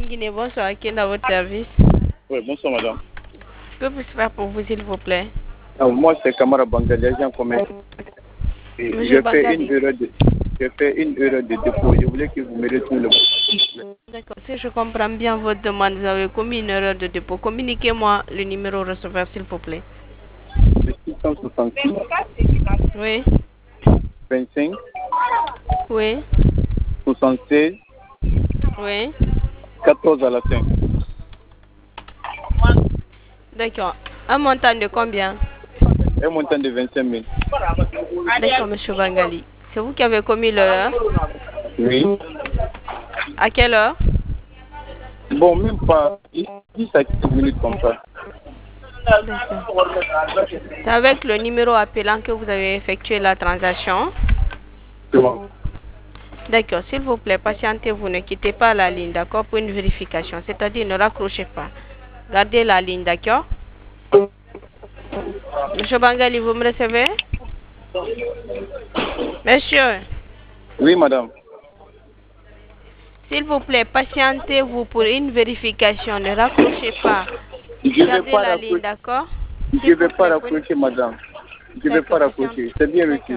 Guinée, bonsoir. Qui est dans votre service? Oui, bonsoir madame. Que puis-je faire pour vous, s'il vous plaît? Moi, c'est Kamara Bangali, agent commerce. Monsieur Bangali. J'ai fait une erreur de dépôt. Je voulais que vous me retourniez le. D'accord. Si je comprends bien votre demande, vous avez commis une erreur de dépôt. Communiquez-moi le numéro receveur, s'il vous plaît. C'est 666 Oui. 25 Oui. 76 Oui. 14 à la fin. D'accord. Un montant de combien? Un montant de 25 000. D'accord, monsieur Bangali. C'est vous qui avez commis l'erreur? Oui. À quelle heure? Bon, même pas 10 à 15 minutes comme ça. C'est avec le numéro appelant que vous avez effectué la transaction? C'est bon. D'accord, s'il vous plaît, patientez, vous ne quittez pas la ligne, d'accord, pour une vérification, c'est-à-dire ne raccrochez pas. Gardez la ligne, d'accord? Monsieur Bangali, vous me recevez? Monsieur, Oui, madame. s'il vous plaît, patientez-vous pour une vérification, ne raccrochez pas. Je ne vais Gardez pas la ligne, raccrocher. d'accord? Je ne vais pas raccrocher, madame. Je ne vais pas raccrocher. C'est bien reçu.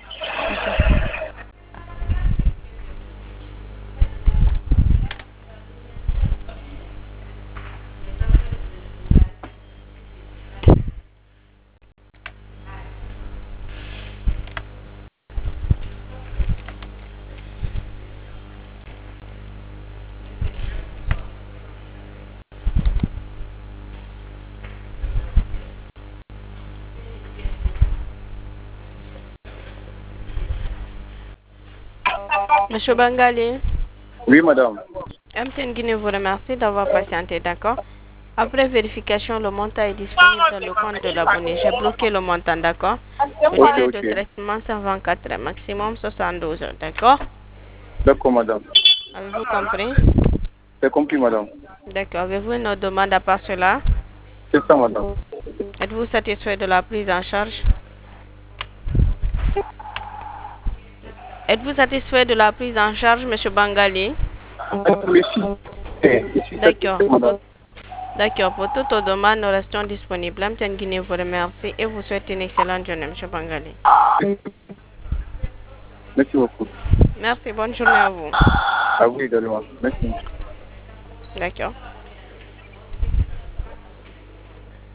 Monsieur Bangali, Oui, madame. MTN Guinée vous remercie d'avoir patienté, d'accord? Après vérification, le montant est disponible dans le compte de l'abonné. J'ai bloqué le montant, d'accord? Le délai de traitement, c'est 24 heures, maximum 72 heures, d'accord? D'accord, madame. Avez-vous compris? C'est compris, madame. D'accord. Avez-vous une autre demande à part cela? C'est ça, madame. Êtes-vous satisfait de la prise en charge? Êtes-vous satisfait de la prise en charge, monsieur Bangali? D'accord. D'accord. Pour toute autre demande, nous restons disponibles. MTN Guinée vous remercie et vous souhaite une excellente journée, monsieur Bangali. Merci beaucoup. Merci. Bonne journée à vous. À vous également. Merci. D'accord.